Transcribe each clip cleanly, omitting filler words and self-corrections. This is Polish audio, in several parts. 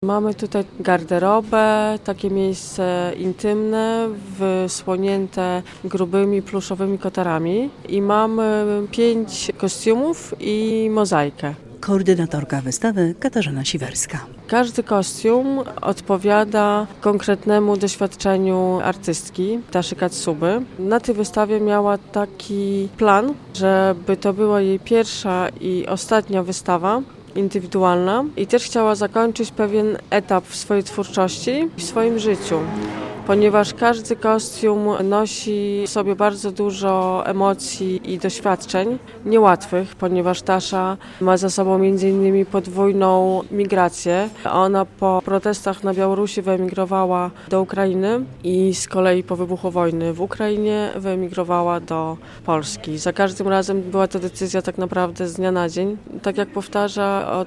Mamy tutaj garderobę, takie miejsce intymne, wysłonięte grubymi, pluszowymi kotarami i mamy 5 kostiumów i mozaikę. Koordynatorka wystawy Katarzyna Siwerska. Każdy kostium odpowiada konkretnemu doświadczeniu artystki Taszy Katsuby. Na tej wystawie miała taki plan, żeby to była jej pierwsza i ostatnia wystawa indywidualna i też chciała zakończyć pewien etap w swojej twórczości, w swoim życiu. Ponieważ każdy kostium nosi w sobie bardzo dużo emocji i doświadczeń niełatwych, ponieważ Tasza ma za sobą m.in. podwójną migrację. Ona po protestach na Białorusi wyemigrowała do Ukrainy i z kolei po wybuchu wojny w Ukrainie wyemigrowała do Polski. Za każdym razem była to decyzja tak naprawdę z dnia na dzień. Tak jak powtarza, od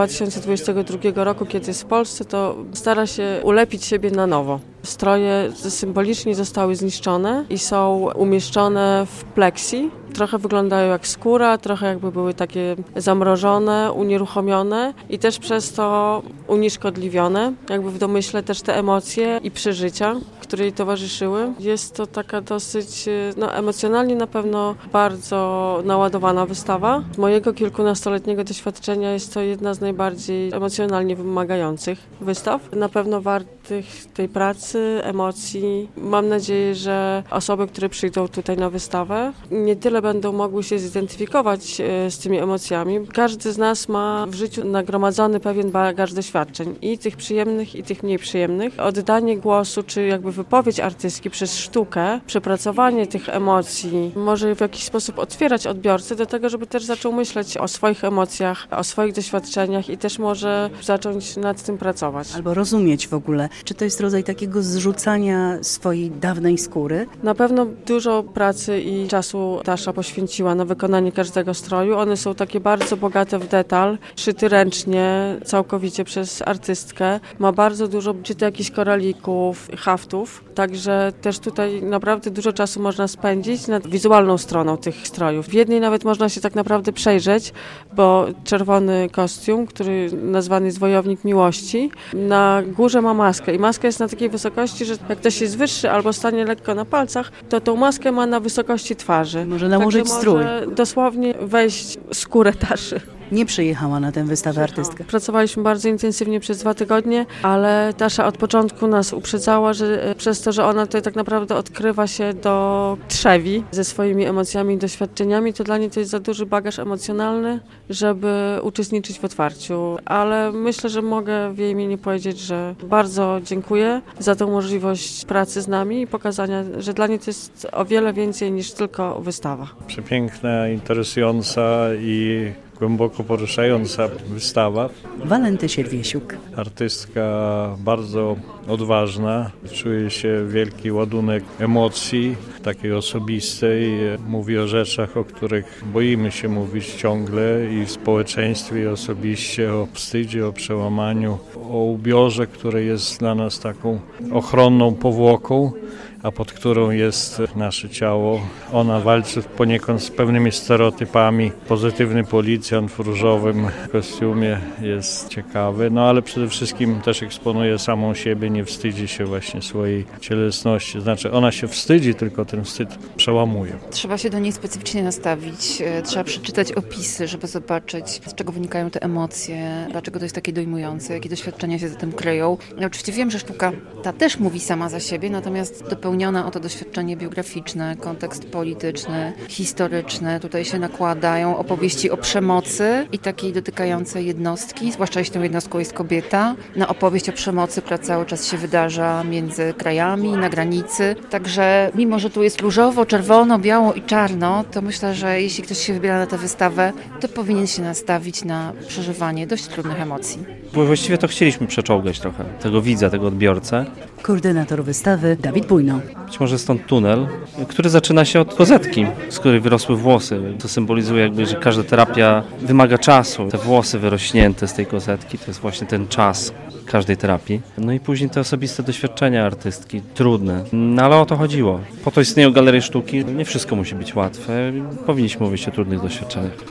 2022 roku, kiedy jest w Polsce, to stara się ulepić siebie na nowo. Stroje symbolicznie zostały zniszczone i są umieszczone w pleksji. Trochę wyglądają jak skóra, trochę jakby były takie zamrożone, unieruchomione i też przez to unieszkodliwione. Jakby w domyśle też te emocje i przeżycia, które jej towarzyszyły. Jest to taka dosyć, emocjonalnie na pewno bardzo naładowana wystawa. Z mojego kilkunastoletniego doświadczenia jest to jedna z najbardziej emocjonalnie wymagających wystaw. Na pewno wartych tej pracy, emocji. Mam nadzieję, że osoby, które przyjdą tutaj na wystawę, nie tyle będą mogły się zidentyfikować z tymi emocjami. Każdy z nas ma w życiu nagromadzony pewien bagaż doświadczeń i tych przyjemnych, i tych mniej przyjemnych. Oddanie głosu, czy jakby wypowiedź artystki przez sztukę, przepracowanie tych emocji może w jakiś sposób otwierać odbiorcę do tego, żeby też zaczął myśleć o swoich emocjach, o swoich doświadczeniach i też może zacząć nad tym pracować. Albo rozumieć w ogóle. Czy to jest rodzaj takiego zrzucania swojej dawnej skóry? Na pewno dużo pracy i czasu Tasza poświęciła na wykonanie każdego stroju. One są takie bardzo bogate w detal, szyty ręcznie, całkowicie przez artystkę. Ma bardzo dużo, czy to jakichś koralików, haftów. Także też tutaj naprawdę dużo czasu można spędzić nad wizualną stroną tych strojów. W jednej nawet można się tak naprawdę przejrzeć, bo czerwony kostium, który nazwany jest Wojownik Miłości, na górze ma maskę i maska jest na takiej wysokości, że jak ktoś jest wyższy albo stanie lekko na palcach, to tą maskę ma na wysokości twarzy. Może nałożyć strój. Może dosłownie wejść w skórę Taszy. Nie przyjechała na tę wystawę artystka. Pracowaliśmy bardzo intensywnie przez 2 tygodnie, ale Tasza od początku nas uprzedzała, że przez to, że ona tutaj tak naprawdę odkrywa się do trzewi ze swoimi emocjami i doświadczeniami, to dla niej to jest za duży bagaż emocjonalny, żeby uczestniczyć w otwarciu. Ale myślę, że mogę w jej imieniu powiedzieć, że bardzo dziękuję za tę możliwość pracy z nami i pokazania, że dla niej to jest o wiele więcej niż tylko wystawa. Przepiękna, interesująca i głęboko poruszająca wystawa. Walenty Sierwiesiuk. Artystka bardzo odważna. Czuje się wielki ładunek emocji, takiej osobistej. Mówi o rzeczach, o których boimy się mówić ciągle i w społeczeństwie, i osobiście, o wstydzie, o przełamaniu, o ubiorze, które jest dla nas taką ochronną powłoką, a pod którą jest nasze ciało. Ona walczy poniekąd z pewnymi stereotypami. Pozytywny policjant w różowym kostiumie jest ciekawy, ale przede wszystkim też eksponuje samą siebie, nie wstydzi się właśnie swojej cielesności. Znaczy ona się wstydzi, tylko ten wstyd przełamuje. Trzeba się do niej specyficznie nastawić, trzeba przeczytać opisy, żeby zobaczyć, z czego wynikają te emocje, dlaczego to jest takie dojmujące, jakie doświadczenia się za tym kryją. Ja oczywiście wiem, że sztuka ta też mówi sama za siebie, natomiast dopełniona o to doświadczenie biograficzne, kontekst polityczny, historyczny. Tutaj się nakładają opowieści o przemocy i takiej dotykającej jednostki, zwłaszcza jeśli tą jednostką jest kobieta. Na opowieść o przemocy, która cały czas się wydarza między krajami, na granicy. Także mimo, że tu jest różowo, czerwono, biało i czarno, to myślę, że jeśli ktoś się wybiera na tę wystawę, to powinien się nastawić na przeżywanie dość trudnych emocji. Bo właściwie to chcieliśmy przeczołgać trochę tego widza, tego odbiorcę. Koordynator wystawy Dawid Bujno. Być może stąd tunel, który zaczyna się od kozetki, z której wyrosły włosy. To symbolizuje jakby, że każda terapia wymaga czasu. Te włosy wyrośnięte z tej kozetki to jest właśnie ten czas każdej terapii. No i później te osobiste doświadczenia artystki, trudne. Ale o to chodziło. Po to istnieją galerie sztuki. Nie wszystko musi być łatwe. Powinniśmy mówić o trudnych doświadczeniach.